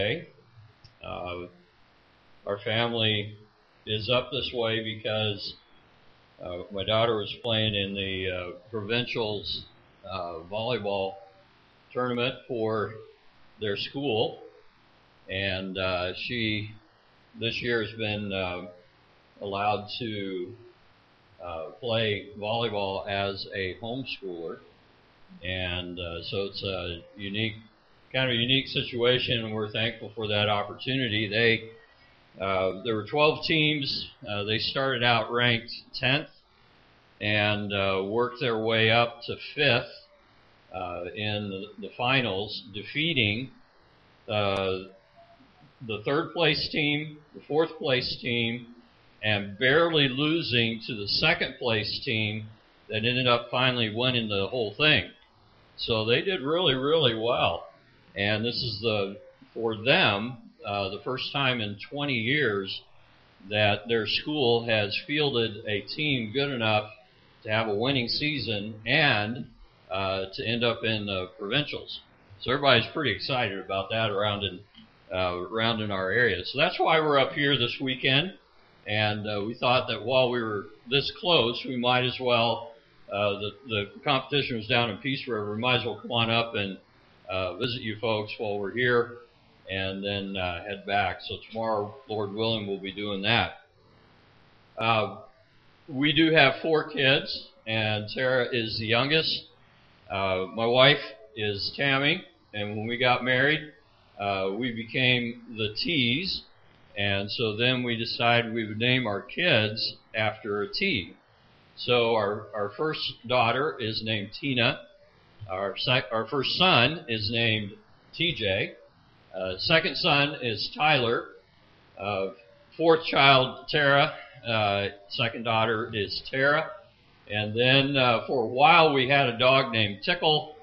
Uh, our family is up this way because my daughter was playing in the provincials volleyball tournament for their school, and she this year has been allowed to play volleyball as a homeschooler, and so it's a kind of unique situation, and we're thankful for that opportunity. There were 12 teams. They started out ranked 10th and worked their way up to 5th in the finals, defeating the third place team, the fourth place team, and barely losing to the second place team that ended up finally winning the whole thing. So they did really, really well. And this is for them, the first time in 20 years that their school has fielded a team good enough to have a winning season and to end up in the provincials. So everybody's pretty excited about that around in our area. So that's why we're up here this weekend. And we thought that while we were this close, we might as well, the competition was down in Peace River, we might as well come on up and visit you folks while we're here, and then head back. So tomorrow, Lord willing, we'll be doing that. We do have 4 kids, and Tara is the youngest. My wife is Tammy, and when we got married, we became the T's, and so then we decided we would name our kids after a T. So our first daughter is named Tina. Our first son is named TJ. Second son is Tyler. Fourth child, Tara. Second daughter is Tara. And then for a while we had a dog named Tickle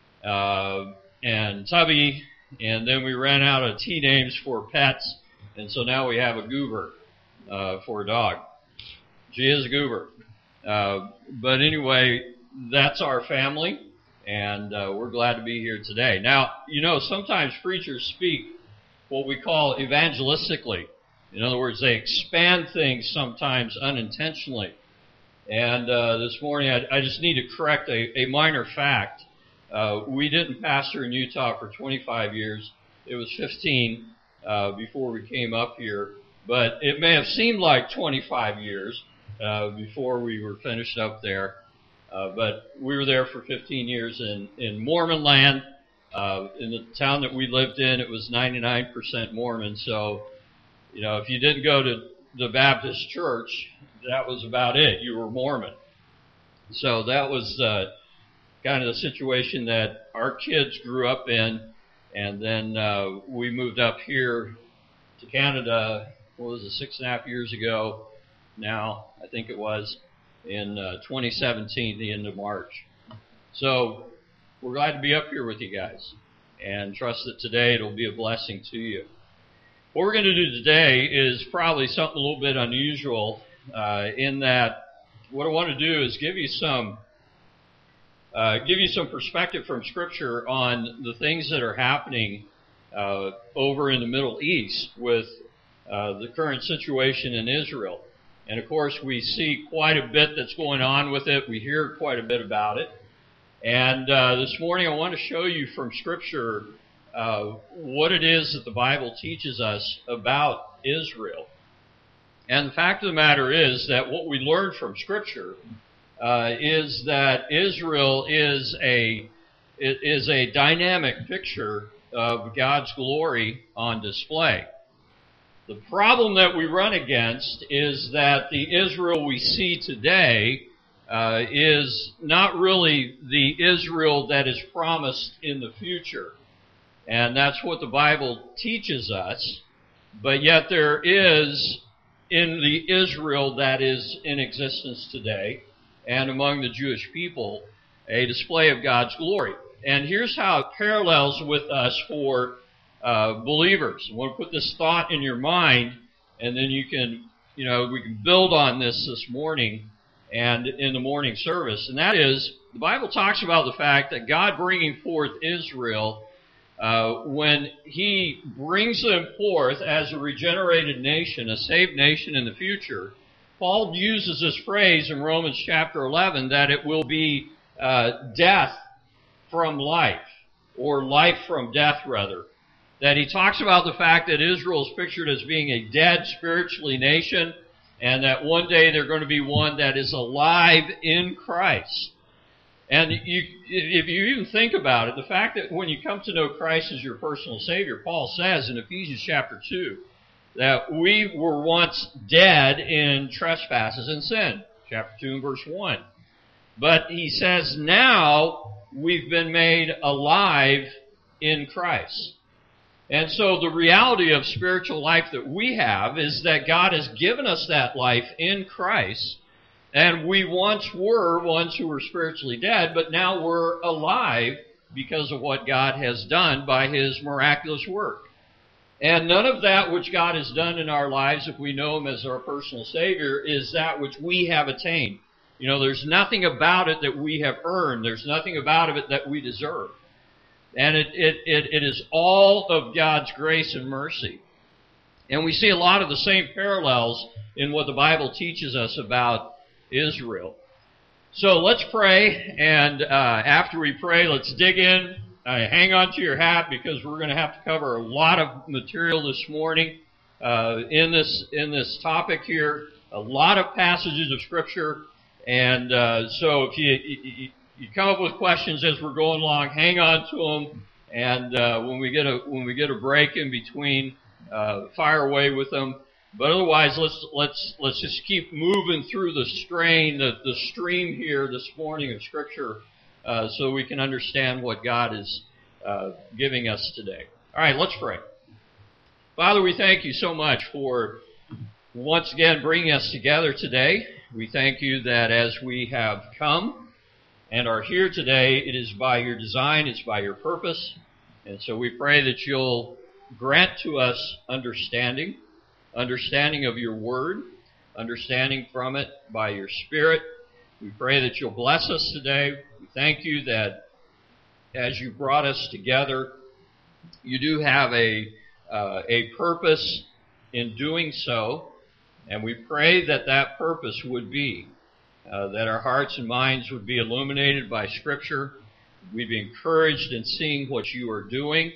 and Tubby. And then we ran out of T names for pets. And so now we have a Goober for a dog. She is a Goober. But anyway, that's our family. And we're glad to be here today. Now, sometimes preachers speak what we call evangelistically. In other words, they expand things sometimes unintentionally. And this morning, I just need to correct a minor fact. We didn't pastor in Utah for 25 years. It was 15 before we came up here. But it may have seemed like 25 years before we were finished up there. But we were there for 15 years in Mormon land. In the town that we lived in, it was 99% Mormon. So, if you didn't go to the Baptist church, that was about it. You were Mormon. So that was kind of the situation that our kids grew up in. And then we moved up here to Canada, 6.5 years ago now, I think it was. In 2017, the end of March. So we're glad to be up here with you guys and trust that today it'll be a blessing to you. What we're going to do today is probably something a little bit unusual in that what I want to do is give you some perspective from Scripture on the things that are happening over in the Middle East with the current situation in Israel. And of course, we see quite a bit that's going on with it. We hear quite a bit about it. And this morning, I want to show you from Scripture what it is that the Bible teaches us about Israel. And the fact of the matter is that what we learn from Scripture is that Israel is a dynamic picture of God's glory on display. The problem that we run against is that the Israel we see today is not really the Israel that is promised in the future. And that's what the Bible teaches us. But yet there is, in the Israel that is in existence today, and among the Jewish people, a display of God's glory. And here's how it parallels with us for believers. I want to put this thought in your mind, and then we can build on this morning and in the morning service. And that is, the Bible talks about the fact that God bringing forth Israel when he brings them forth as a regenerated nation, a saved nation in the future, Paul uses this phrase in Romans chapter 11 that it will be death from life, or life from death rather. That he talks about the fact that Israel is pictured as being a dead spiritually nation, and that one day they're going to be one that is alive in Christ. And if you even think about it, the fact that when you come to know Christ as your personal Savior, Paul says in Ephesians chapter 2, that we were once dead in trespasses and sin, chapter 2 and verse 1. But he says now we've been made alive in Christ. And so the reality of spiritual life that we have is that God has given us that life in Christ. And we once were ones who were spiritually dead, but now we're alive because of what God has done by His miraculous work. And none of that which God has done in our lives, if we know Him as our personal Savior, is that which we have attained. You know, there's nothing about it that we have earned. There's nothing about it that we deserve. And it is all of God's grace and mercy. And we see a lot of the same parallels in what the Bible teaches us about Israel. So let's pray, and after we pray, let's dig in. Hang on to your hat because we're going to have to cover a lot of material this morning in this topic here. A lot of passages of Scripture, and so if you come up with questions as we're going along, hang on to them, and when we get a break in between, fire away with them. But otherwise, let's just keep moving through the stream here this morning of Scripture, so we can understand what God is giving us today. All right, let's pray. Father, we thank you so much for once again bringing us together today. We thank you that as we have come and are here today, it is by your design, it's by your purpose. And so we pray that you'll grant to us understanding of your word, understanding from it by your Spirit. We pray that you'll bless us today. We thank you that as you brought us together, you do have a purpose in doing so. And we pray that that purpose would be that our hearts and minds would be illuminated by Scripture. We'd be encouraged in seeing what you are doing.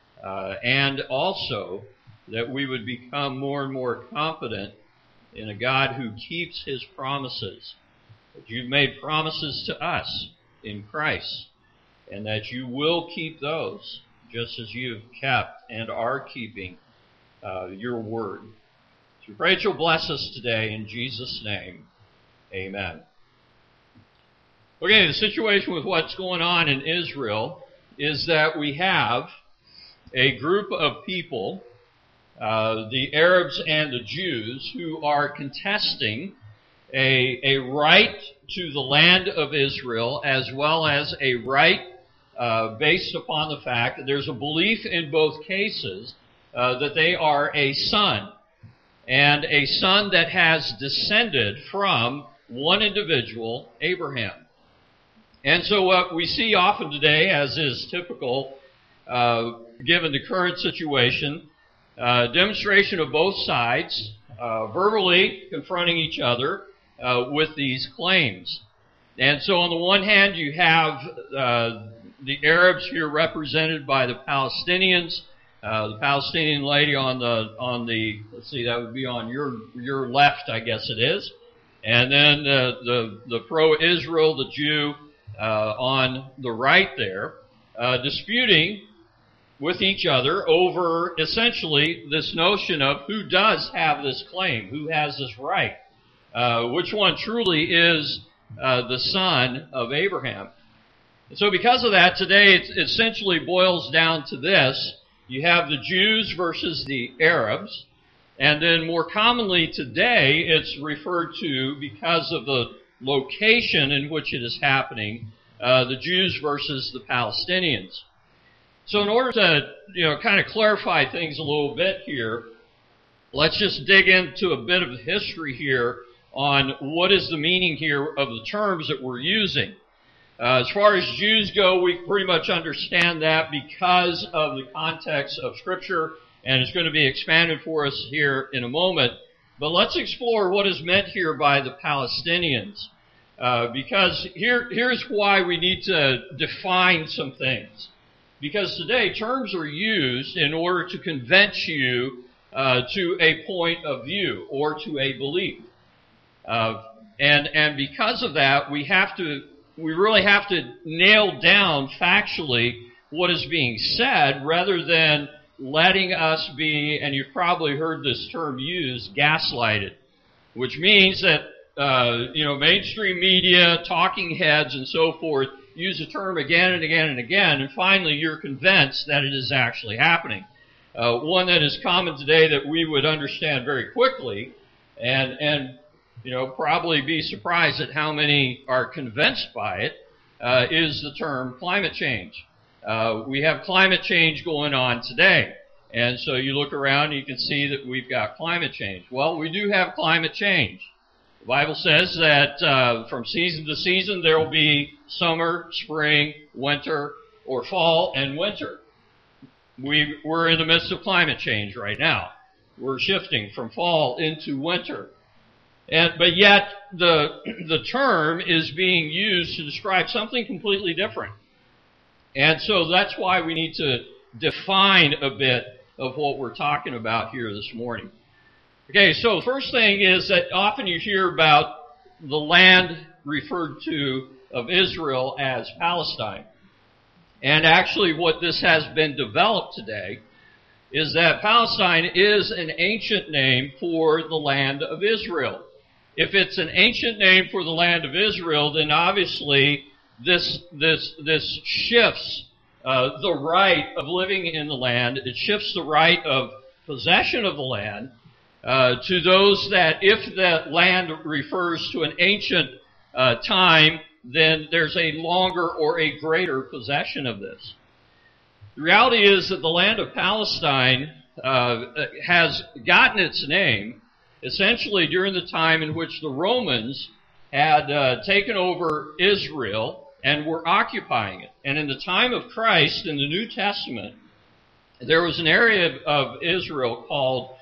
And also that we would become more and more confident in a God who keeps His promises. That you've made promises to us in Christ, and that you will keep those just as you've kept and are keeping your word. So we pray that you'll bless us today in Jesus' name. Amen. Okay, the situation with what's going on in Israel is that we have a group of people, the Arabs and the Jews, who are contesting a right to the land of Israel, as well as a right based upon the fact that there's a belief in both cases that they are a son, and a son that has descended from one individual, Abraham. And so what we see often today, as is typical given the current situation, demonstration of both sides, verbally confronting each other with these claims. And so on the one hand, you have the Arabs here represented by the Palestinians, the Palestinian lady on the let's see, that would be on your left, I guess it is, and then the pro-Israel, the Jew, on the right there, disputing with each other over essentially this notion of who does have this claim, who has this right, which one truly is the son of Abraham. And so because of that, today it essentially boils down to this. You have the Jews versus the Arabs, and then more commonly today it's referred to, because of the location in which it is happening, the Jews versus the Palestinians. So in order to, kind of clarify things a little bit here, let's just dig into a bit of history here on what is the meaning here of the terms that we're using. As far as Jews go, we pretty much understand that because of the context of Scripture, and it's going to be expanded for us here in a moment. But let's explore what is meant here by the Palestinians, because here's why we need to define some things. Because today, terms are used in order to convince you to a point of view or to a belief. And because of that, we really have to nail down factually what is being said rather than letting us be, and you've probably heard this term used, gaslighted, which means that, mainstream media, talking heads, and so forth use the term again and again and again, and finally you're convinced that it is actually happening. One that is common today that we would understand very quickly, and probably be surprised at how many are convinced by it, is the term climate change. We have climate change going on today. And so you look around and you can see that we've got climate change. Well, we do have climate change. The Bible says that from season to season there will be summer, spring, winter, or fall and winter. We're in the midst of climate change right now. We're shifting from fall into winter. But yet the term is being used to describe something completely different. And so that's why we need to define a bit of what we're talking about here this morning. Okay, so the first thing is that often you hear about the land referred to of Israel as Palestine. And actually what this has been developed today is that Palestine is an ancient name for the land of Israel. If it's an ancient name for the land of Israel, then obviously this shifts the right of living in the land. It shifts the right of possession of the land to those that, if that land refers to an ancient time, then there's a longer or a greater possession of this. The reality is that the land of Palestine has gotten its name essentially during the time in which the Romans had taken over Israel and were occupying it. And in the time of Christ, in the New Testament, there was an area of Israel called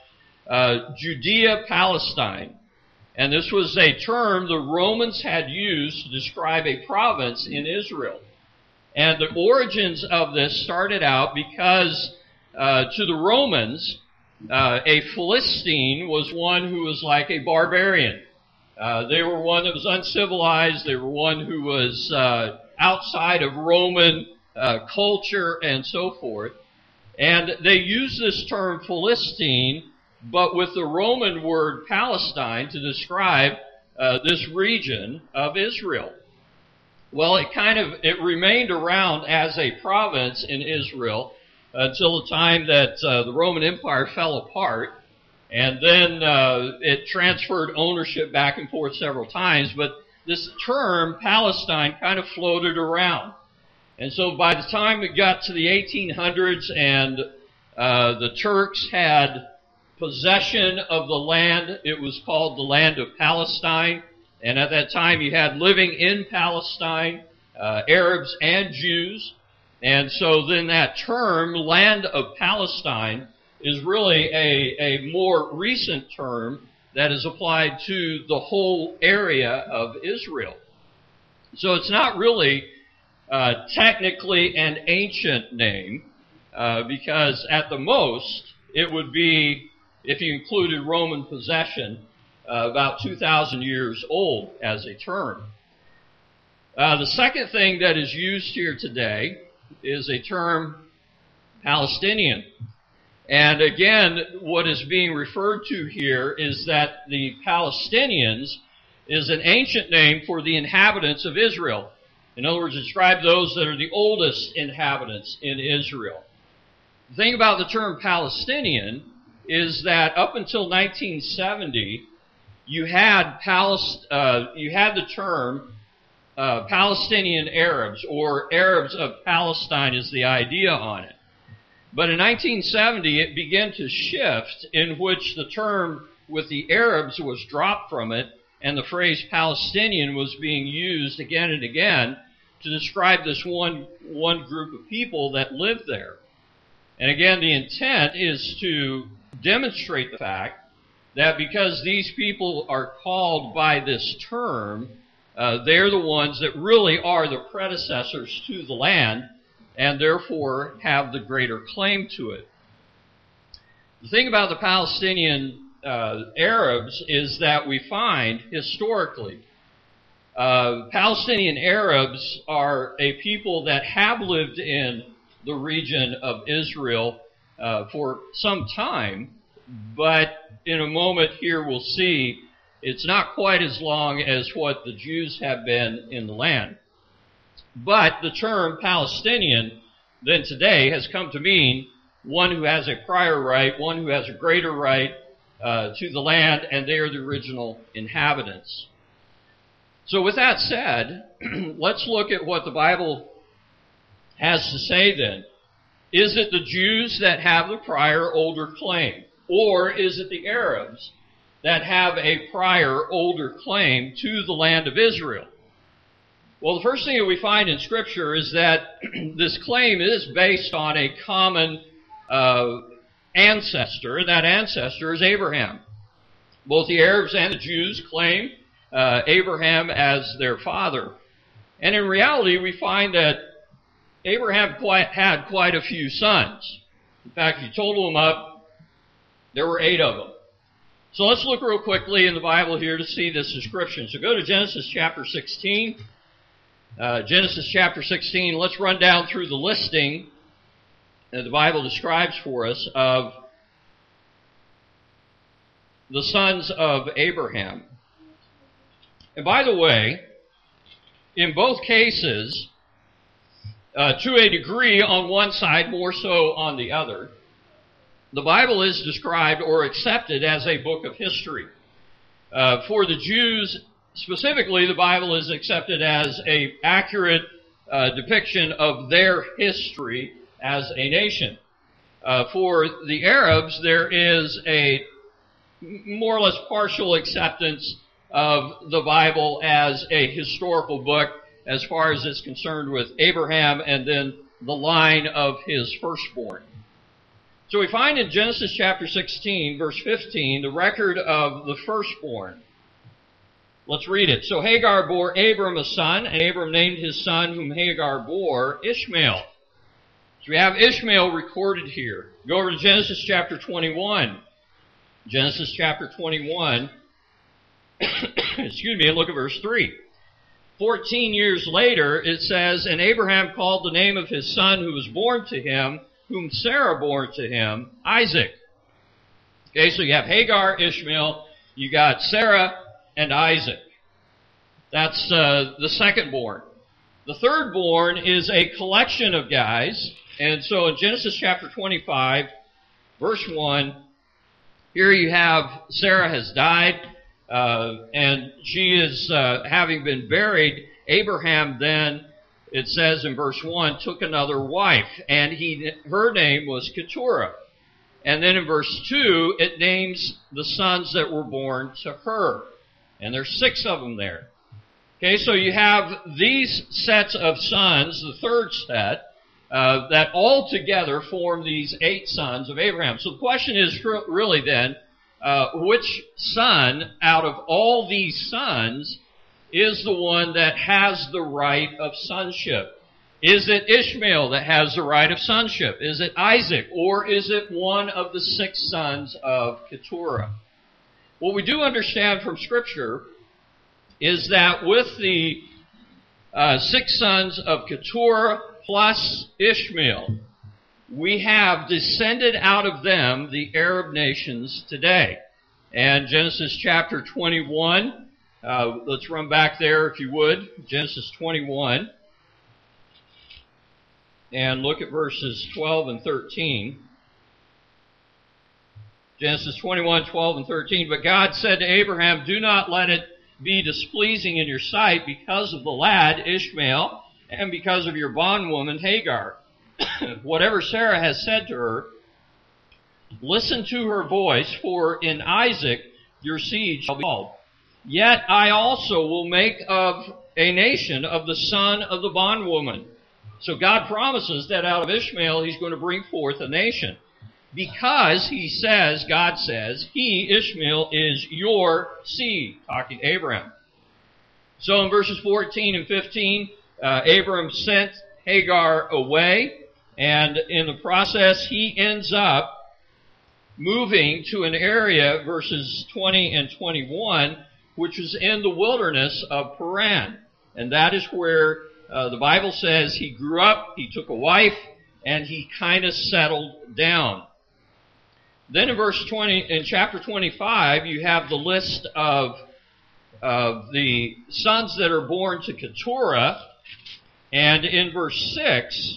Judea-Palestine. And this was a term the Romans had used to describe a province in Israel. And the origins of this started out because to the Romans, a Philistine was one who was like a barbarian. They were one that was uncivilized. They were one who was outside of Roman culture and so forth. And they used this term Philistine, but with the Roman word Palestine to describe this region of Israel. Well, it remained around as a province in Israel until the time that the Roman Empire fell apart. And then it transferred ownership back and forth several times. But this term, Palestine, kind of floated around. And so by the time it got to the 1800s and the Turks had possession of the land, it was called the land of Palestine. And at that time you had living in Palestine Arabs and Jews. And so then that term, land of Palestine, is really a more recent term that is applied to the whole area of Israel. So it's not really technically an ancient name, because at the most it would be, if you included Roman possession, about 2,000 years old as a term. The second thing that is used here today is a term Palestinian. And again, what is being referred to here is that the Palestinians is an ancient name for the inhabitants of Israel. In other words, describe those that are the oldest inhabitants in Israel. The thing about the term Palestinian is that up until 1970, you had the term Palestinian Arabs, or Arabs of Palestine is the idea on it. But in 1970, it began to shift, in which the term with the Arabs was dropped from it, and the phrase Palestinian was being used again and again to describe this one group of people that lived there. And again, the intent is to demonstrate the fact that because these people are called by this term, they're the ones that really are the predecessors to the land and therefore have the greater claim to it. The thing about the Palestinian Arabs is that we find historically Palestinian Arabs are a people that have lived in the region of Israel for some time, but in a moment here we'll see it's not quite as long as what the Jews have been in the land. But the term Palestinian then today has come to mean one who has a prior right, one who has a greater right to the land, and they are the original inhabitants. So with that said, let's look at what the Bible has to say then. Is it the Jews that have the prior older claim? Or is it the Arabs that have a prior older claim to the land of Israel? Well, the first thing that we find in Scripture is that this claim is based on a common ancestor, and that ancestor is Abraham. Both the Arabs and the Jews claim Abraham as their father. And in reality, we find that Abraham had quite a few sons. In fact, if you total them up, there were 8 of them. So let's look real quickly in the Bible here to see this description. So go to Genesis chapter 16. Genesis chapter 16, let's run down through the listing that the Bible describes for us of the sons of Abraham. And by the way, in both cases, to a degree on one side, more so on the other, the Bible is described or accepted as a book of history. For the Jews, specifically, the Bible is accepted as an accurate depiction of their history as a nation. For the Arabs, there is a more or less partial acceptance of the Bible as a historical book as far as it's concerned with Abraham and then the line of his firstborn. So we find in Genesis chapter 16, verse 15, the record of the firstborn. Let's read it. So Hagar bore Abram a son, and Abram named his son whom Hagar bore Ishmael. So we have Ishmael recorded here. Go over to Genesis chapter 21. Genesis chapter 21, excuse me, and look at verse 3. 14 years later, it says, and Abraham called the name of his son who was born to him, whom Sarah bore to him, Isaac. Okay, so you have Hagar, Ishmael, you got Sarah, and Isaac. That's the second born. The third born is a collection of guys. And so in Genesis chapter 25, verse 1, here you have Sarah has died, and she is having been buried. Abraham then, it says in verse 1, took another wife, and her name was Keturah. And then in verse 2, it names the sons that were born to her. And there's 6 of them there. Okay, so you have these sets of sons, the third set, that all together form these 8 sons of Abraham. So the question is really then, which son out of all these sons is the one that has the right of sonship? Is it Ishmael that has the right of sonship? Is it Isaac? Or is it one of the 6 sons of Keturah? What we do understand from Scripture is that with the 6 sons of Keturah plus Ishmael, we have descended out of them the Arab nations today. And Genesis chapter 21, let's run back there if you would. Genesis 21. And look at verses 12 and 13. Genesis 21, 12 and 13. But God said to Abraham, do not let it be displeasing in your sight because of the lad Ishmael and because of your bondwoman Hagar. Whatever Sarah has said to her, listen to her voice, for in Isaac your seed shall be called. Yet I also will make of a nation of the son of the bondwoman. So God promises that out of Ishmael he's going to bring forth a nation. Because he says, God says, he, Ishmael, is your seed, talking to Abraham. So in verses 14 and 15, Abram sent Hagar away, and in the process he ends up moving to an area, verses 20 and 21, which is in the wilderness of Paran. And that is where the Bible says he grew up, he took a wife, and he kind of settled down. Then in chapter 25, you have the list of the sons that are born to Keturah. And in verse 6,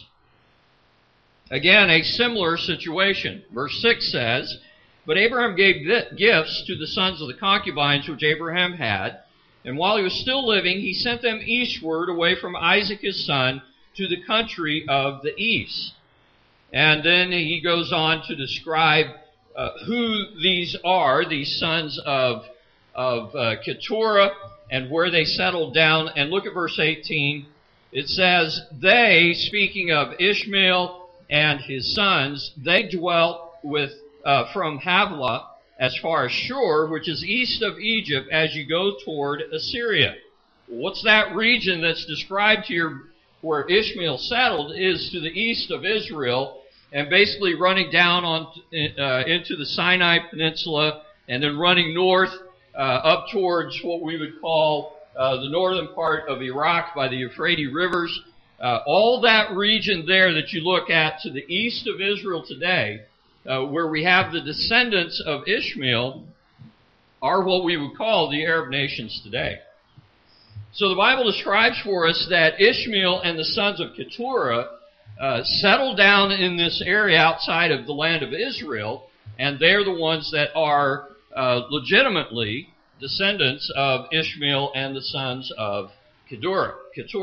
again, a similar situation. Verse 6 says, "But Abraham gave gifts to the sons of the concubines which Abraham had, and while he was still living, he sent them eastward away from Isaac his son to the country of the east." And then he goes on to describe who these are, these sons of Keturah, and where they settled down. And look at verse 18. It says, "They," speaking of Ishmael and his sons, "they dwelt from Havilah as far as Shur, which is east of Egypt, as you go toward Assyria." What's that region that's described here where Ishmael settled? Is to the east of Israel, and basically running down into the Sinai Peninsula, and then running north up towards what we would call the northern part of Iraq by the Euphrates rivers. All that region there that you look at to the east of Israel today, where we have the descendants of Ishmael, are what we would call the Arab nations today. So the Bible describes for us that Ishmael and the sons of Keturah settled down in this area outside of the land of Israel, and they're the ones that are legitimately descendants of Ishmael and the sons of Keturah.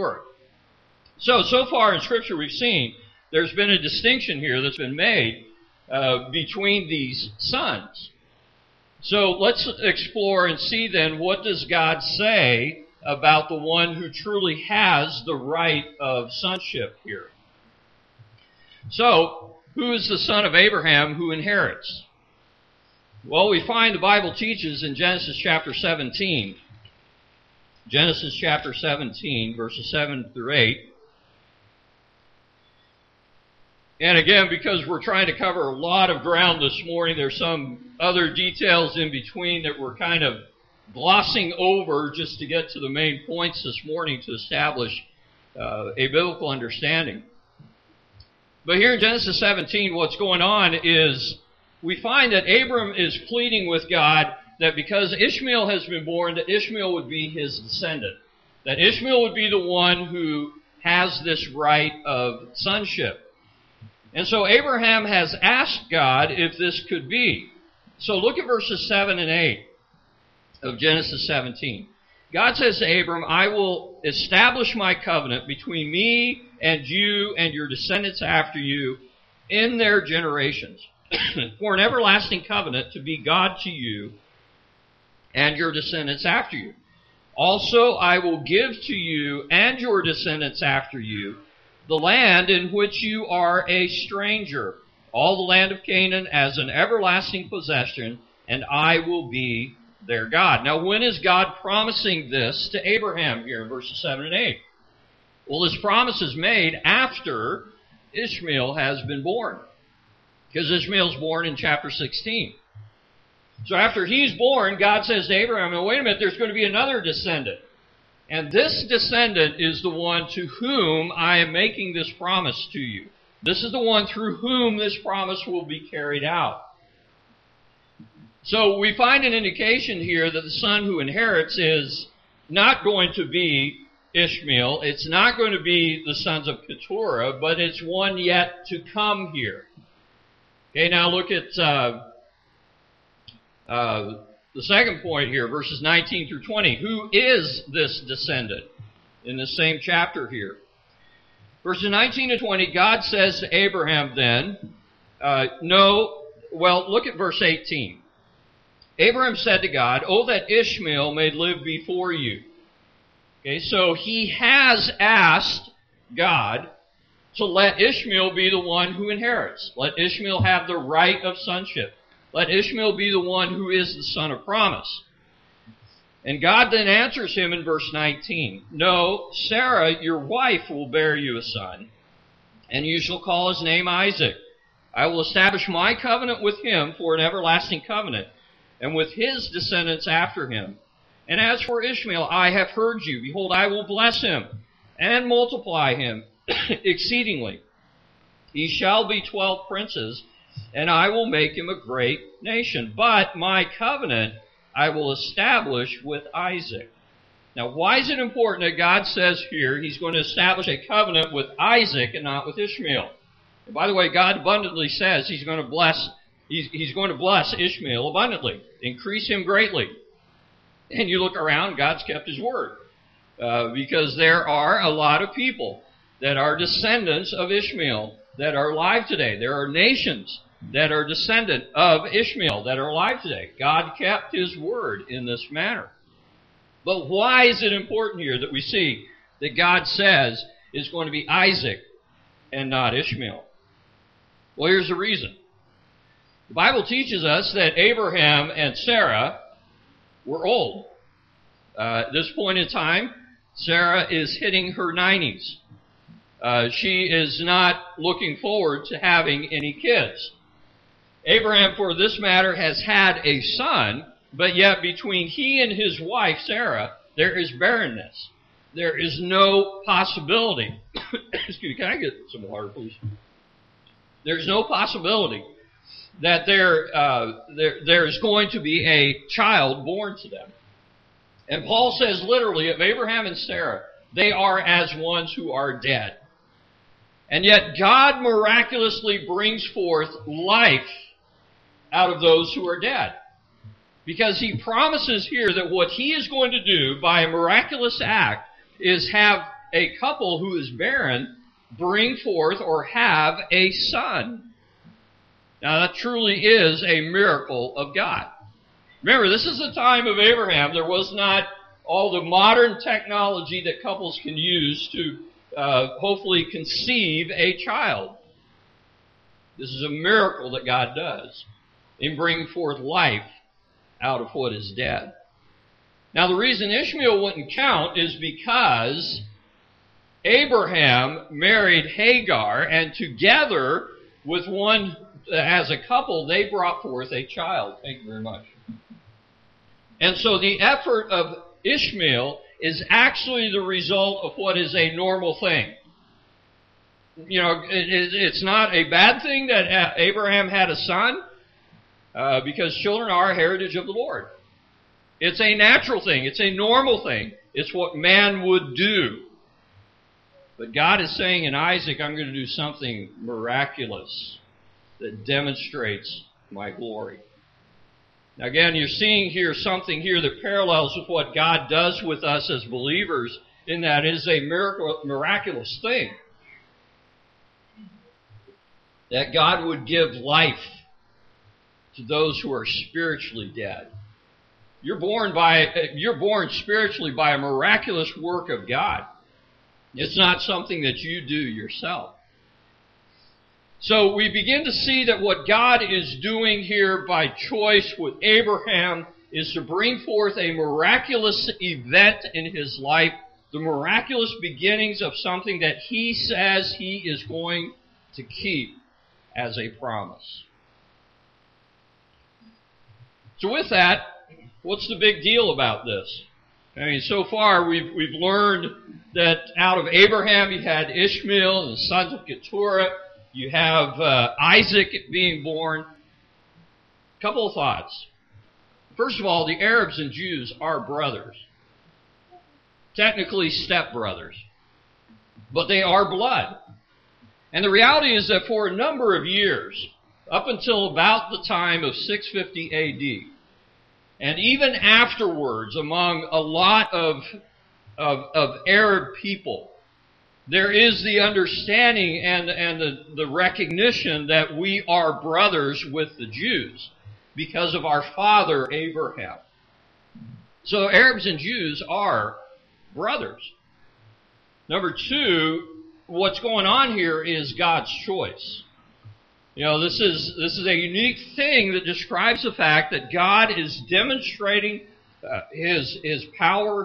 So far in Scripture we've seen there's been a distinction here that's been made between these sons. So let's explore and see then, what does God say about the one who truly has the right of sonship here? So, who is the son of Abraham who inherits? Well, we find the Bible teaches in Genesis chapter 17. Genesis chapter 17, verses 7 through 8. And again, because we're trying to cover a lot of ground this morning, there's some other details in between that we're kind of glossing over just to get to the main points this morning to establish a biblical understanding. But here in Genesis 17, what's going on is we find that Abram is pleading with God that because Ishmael has been born, that Ishmael would be his descendant. That Ishmael would be the one who has this right of sonship. And so Abraham has asked God if this could be. So look at verses 7 and 8 of Genesis 17. God says to Abram, "I will establish my covenant between me and you and your descendants after you in their generations, for an everlasting covenant to be God to you and your descendants after you. Also, I will give to you and your descendants after you the land in which you are a stranger, all the land of Canaan as an everlasting possession, and I will be their God." Now, when is God promising this to Abraham here in verses 7 and 8? Well, this promise is made after Ishmael has been born, because Ishmael's born in chapter 16. So after he's born, God says to Abraham, "Now wait a minute, there's going to be another descendant. And this descendant is the one to whom I am making this promise to you. This is the one through whom this promise will be carried out." So we find an indication here that the son who inherits is not going to be Ishmael. It's not going to be the sons of Keturah, but it's one yet to come here. Okay, now look at the second point here, verses 19 through 20. Who is this descendant in the same chapter here? Verses 19 to 20, God says to Abraham then, look at verse 18. Abraham said to God, "Oh, that Ishmael may live before you." Okay, so he has asked God to let Ishmael be the one who inherits. Let Ishmael have the right of sonship. Let Ishmael be the one who is the son of promise. And God then answers him in verse 19. No, Sarah, your wife, will bear you a son, and you shall call his name Isaac. I will establish my covenant with him for an everlasting covenant, and with his descendants after him. And as for Ishmael, I have heard you. Behold, I will bless him and multiply him exceedingly. He shall be 12 princes, and I will make him a great nation. But my covenant I will establish with Isaac. Now, why is it important that God says here he's going to establish a covenant with Isaac and not with Ishmael? And by the way, God abundantly says he's going to bless Ishmael abundantly, increase him greatly. And you look around, God's kept his word. Because there are a lot of people that are descendants of Ishmael that are alive today. There are nations that are descendant of Ishmael that are alive today. God kept his word in this manner. But why is it important here that we see that God says it's going to be Isaac and not Ishmael? Well, here's the reason. The Bible teaches us that Abraham and Sarah were old. At this point in time, Sarah is hitting her 90s. She is not looking forward to having any kids. Abraham, for this matter, has had a son, but yet between he and his wife, Sarah, there is barrenness. There is no possibility. Excuse me, can I get some water, please? There's no possibility that there is going to be a child born to them. And Paul says literally of Abraham and Sarah, they are as ones who are dead. And yet God miraculously brings forth life out of those who are dead. Because he promises here that what he is going to do by a miraculous act is have a couple who is barren bring forth or have a son. Now that truly is a miracle of God. Remember, this is the time of Abraham. There was not all the modern technology that couples can use to hopefully conceive a child. This is a miracle that God does in bringing forth life out of what is dead. Now the reason Ishmael wouldn't count is because Abraham married Hagar, and together with one, as a couple, they brought forth a child. Thank you very much. And so the effort of Ishmael is actually the result of what is a normal thing. You know, it's not a bad thing that Abraham had a son, because children are a heritage of the Lord. It's a natural thing. It's a normal thing. It's what man would do. But God is saying in Isaac, I'm going to do something miraculous that demonstrates my glory. Now again, you're seeing here something here that parallels with what God does with us as believers, in that it is a miraculous thing. That God would give life to those who are spiritually dead. You're born spiritually by a miraculous work of God. It's not something that you do yourself. So we begin to see that what God is doing here by choice with Abraham is to bring forth a miraculous event in his life, the miraculous beginnings of something that he says he is going to keep as a promise. So with that, what's the big deal about this? I mean, so far we've learned that out of Abraham you had Ishmael and the sons of Keturah. You have Isaac being born. A couple of thoughts. First of all, the Arabs and Jews are brothers. Technically stepbrothers. But they are blood. And the reality is that for a number of years, up until about the time of 650 A.D., and even afterwards among a lot of Arab people, there is the understanding and the recognition that we are brothers with the Jews because of our father Abraham. So Arabs and Jews are brothers. Number two, what's going on here is God's choice. This is a unique thing that describes the fact that God is demonstrating His power,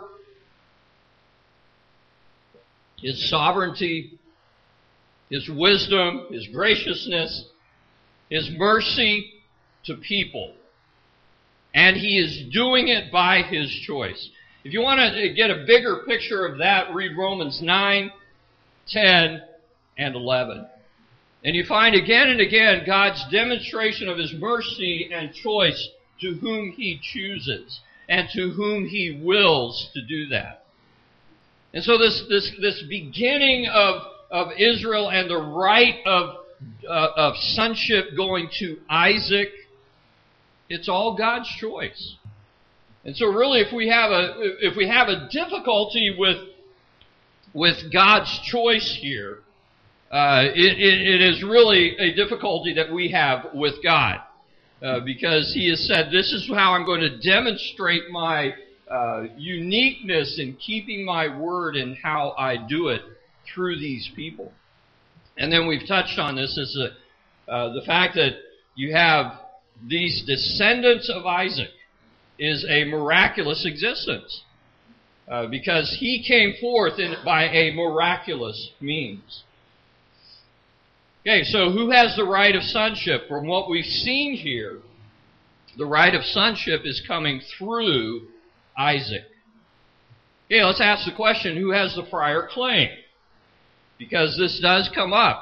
His sovereignty, His wisdom, His graciousness, His mercy to people. And He is doing it by His choice. If you want to get a bigger picture of that, read Romans 9, 10, and 11. And you find again and again God's demonstration of His mercy and choice to whom He chooses and to whom He wills to do that. And so this beginning of Israel and the right of sonship going to Isaac, it's all God's choice. And so really if we have a difficulty with God's choice here, it is really a difficulty that we have with God. Because He has said, this is how I'm going to demonstrate my uniqueness in keeping my word and how I do it through these people. And then we've touched on this is the fact that you have these descendants of Isaac is a miraculous existence. Because he came forth by a miraculous means. Okay, so who has the right of sonship? From what we've seen here, the right of sonship is coming through Isaac. Okay, let's ask the question, who has the prior claim? Because this does come up.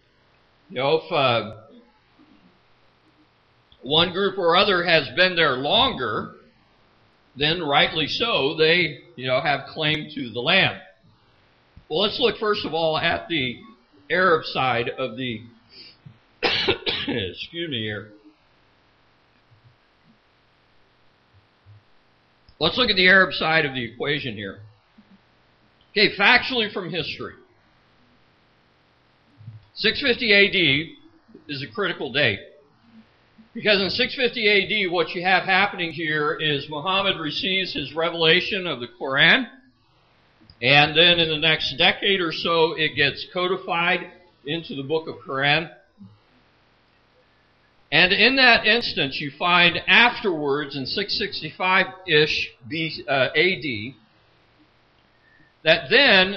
If one group or other has been there longer, then rightly so, they, have claim to the land. Well, let's look first of all at the Arab side of the, excuse me here. Let's look at the Arab side of the equation here. Okay, factually from history. 650 AD is a critical date. Because in 650 AD, what you have happening here is Muhammad receives his revelation of the Quran, and then in the next decade or so, it gets codified into the book of Quran. And in that instance, you find afterwards, in 665-ish AD, that then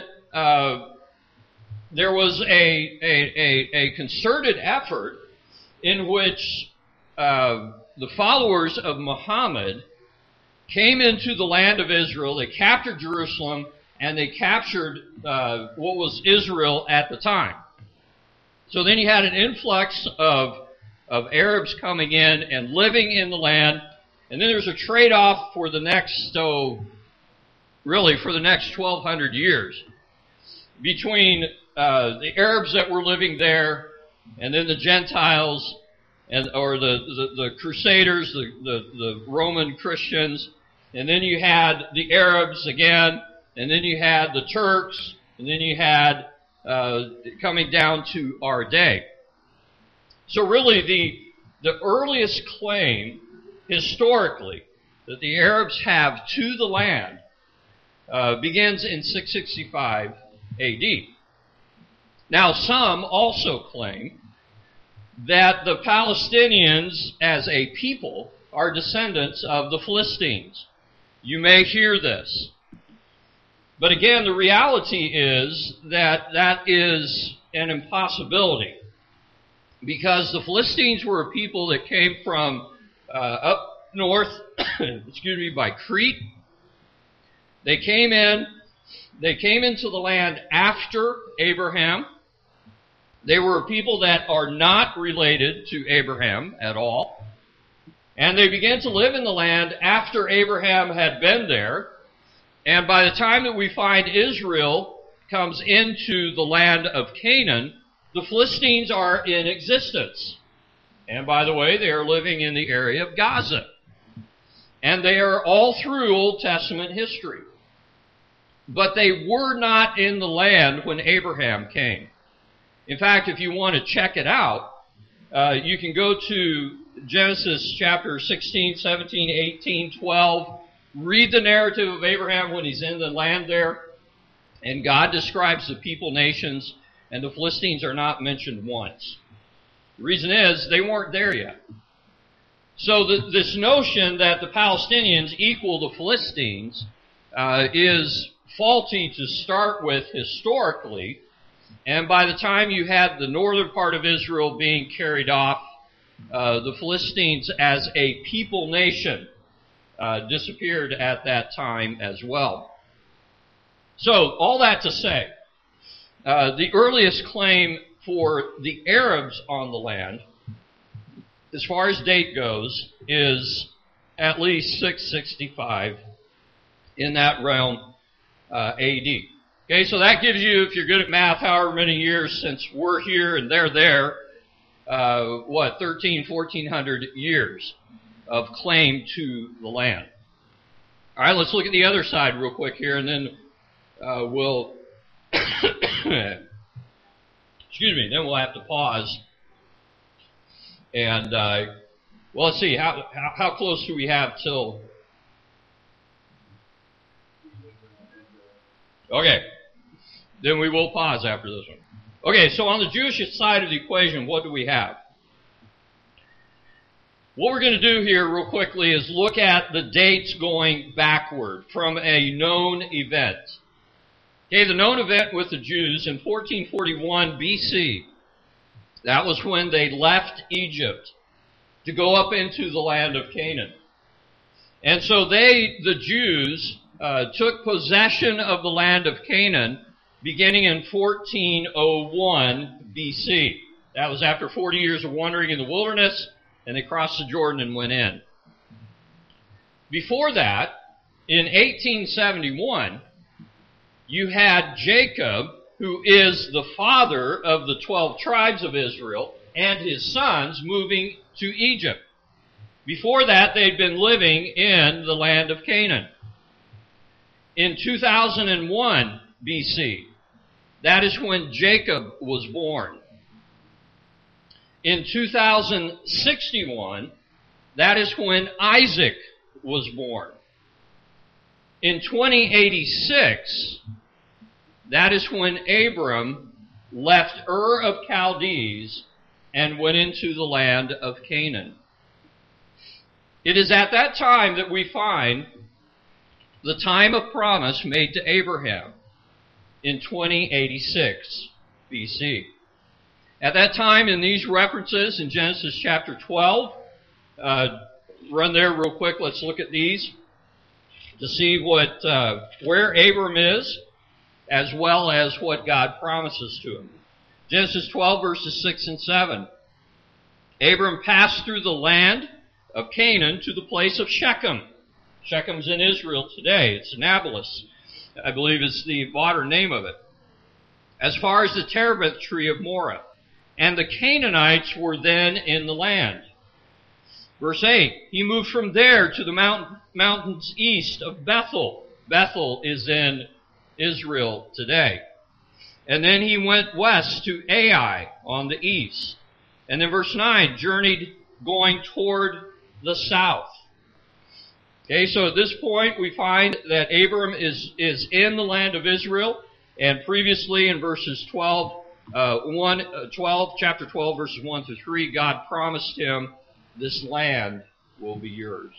there was a concerted effort in which the followers of Muhammad came into the land of Israel, they captured Jerusalem, and they captured what was Israel at the time. So then you had an influx of Arabs coming in and living in the land, and then there's a trade-off for the next, really for the next 1,200 years between the Arabs that were living there and then the Gentiles or the Crusaders, the Roman Christians, and then you had the Arabs again, and then you had the Turks, and then you had coming down to our day. So really the earliest claim historically that the Arabs have to the land begins in 665 AD. Now some also claim that the Palestinians as a people are descendants of the Philistines. You may hear this. But again, the reality is that is an impossibility. Because the Philistines were a people that came from up north, by Crete. They came into the land after Abraham. They were a people that are not related to Abraham at all. And they began to live in the land after Abraham had been there. And by the time that we find Israel comes into the land of Canaan, the Philistines are in existence. And by the way, they are living in the area of Gaza. And they are all through Old Testament history. But they were not in the land when Abraham came. In fact, if you want to check it out, you can go to Genesis chapter 16, 17, 18, 12, read the narrative of Abraham when he's in the land there, and God describes the people nations, and the Philistines are not mentioned once. The reason is they weren't there yet. So this notion that the Palestinians equal the Philistines is faulty to start with historically, and by the time you had the northern part of Israel being carried off, the Philistines as a people nation disappeared at that time as well. So, all that to say, the earliest claim for the Arabs on the land, as far as date goes, is at least 665 in that realm A.D. Okay, so that gives you, if you're good at math, however many years since we're here and they're there, 1,400 years of claim to the land. All right, let's look at the other side real quick here, and then we'll then we'll have to pause. And well, let's see, how close do we have till? Okay, then we will pause after this one. Okay, so on the Jewish side of the equation, what do we have? What we're going to do here real quickly is look at the dates going backward from a known event. Okay, the known event with the Jews in 1441 BC, that was when they left Egypt to go up into the land of Canaan. And so the Jews, took possession of the land of Canaan beginning in 1401 BC. That was after 40 years of wandering in the wilderness, and they crossed the Jordan and went in. Before that, in 1871, you had Jacob, who is the father of the 12 tribes of Israel, and his sons moving to Egypt. Before that, they'd been living in the land of Canaan. In 2001 BC, that is when Jacob was born. In 2061, that is when Isaac was born. In 2086, that is when Abram left Ur of Chaldees and went into the land of Canaan. It is at that time that we find the time of promise made to Abraham in 2086 BC. At that time, in these references in Genesis chapter 12, run there real quick. Let's look at these to see where Abram is, as well as what God promises to him. Genesis 12, verses 6 and 7. Abram passed through the land of Canaan to the place of Shechem. Shechem's in Israel today. It's Nablus, I believe is the modern name of it. As far as the terebinth tree of Moreh. And the Canaanites were then in the land. Verse 8, he moved from there to the mountains east of Bethel. Bethel is in Israel today. And then he went west to Ai on the east. And then verse 9, journeyed going toward the south. Okay, so at this point we find that Abram is in the land of Israel. And previously in verses chapter 12, verses 1 through 3, God promised him this land will be yours.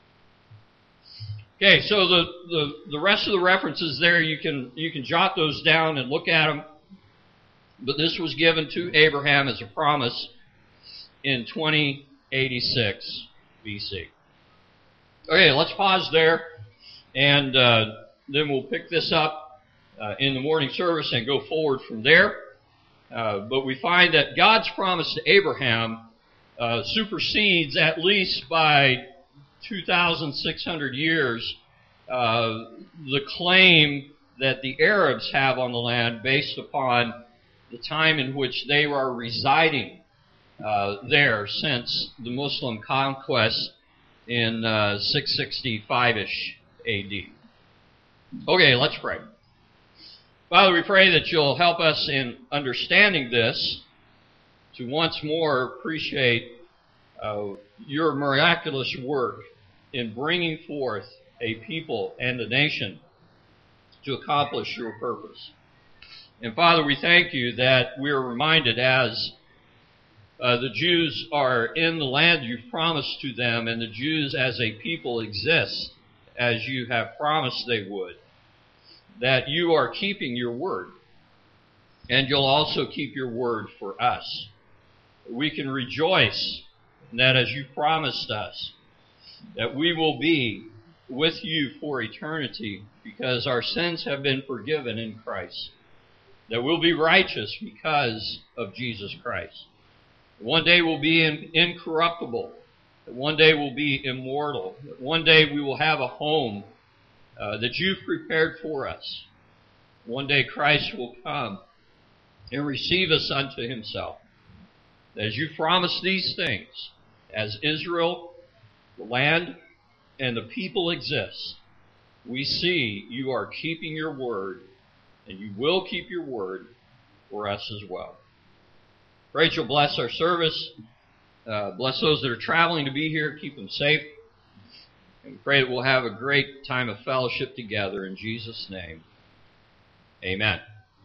Okay, so the rest of the references there, you can jot those down and look at them. But this was given to Abraham as a promise in 2086 BC. Okay, let's pause there, and then we'll pick this up in the morning service and go forward from there. But we find that God's promise to Abraham supersedes, at least by 2,600 years, the claim that the Arabs have on the land based upon the time in which they are residing there since the Muslim conquest in 665-ish A.D. Okay, let's pray. Father, we pray that you'll help us in understanding this to once more appreciate your miraculous work in bringing forth a people and a nation to accomplish your purpose. And Father, we thank you that we are reminded as the Jews are in the land you've promised to them, and the Jews as a people exist as you have promised they would, that you are keeping your word. And you'll also keep your word for us. We can rejoice that as you promised us, that we will be with you for eternity because our sins have been forgiven in Christ. That we'll be righteous because of Jesus Christ. One day we'll be incorruptible. One day we'll be immortal. One day we will have a home that you've prepared for us. One day Christ will come and receive us unto himself. As you promised these things, as Israel, the land, and the people exist, we see you are keeping your word, and you will keep your word for us as well. Pray you'll bless our service. Bless those that are traveling to be here. Keep them safe. And we pray that we'll have a great time of fellowship together in Jesus' name. Amen.